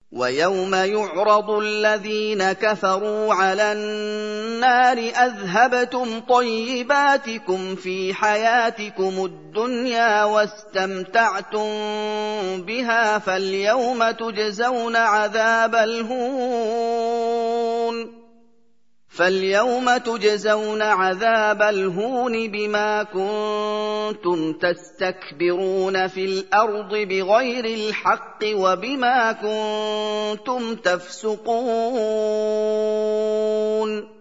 وَيَوْمَ يُعْرَضُ الَّذِينَ كَفَرُوا عَلَى النَّارِ أَذْهَبْتُمْ طَيِّبَاتِكُمْ فِي حَيَاتِكُمُ الدُّنْيَا وَاسْتَمْتَعْتُم بِهَا فَالْيَوْمَ تُجْزَوْنَ عَذَابَ الْهُونِ بِمَا كُنتُمْ تَسْتَكْبِرُونَ فِي الْأَرْضِ بِغَيْرِ الْحَقِّ وَبِمَا كُنتُمْ تَفْسُقُونَ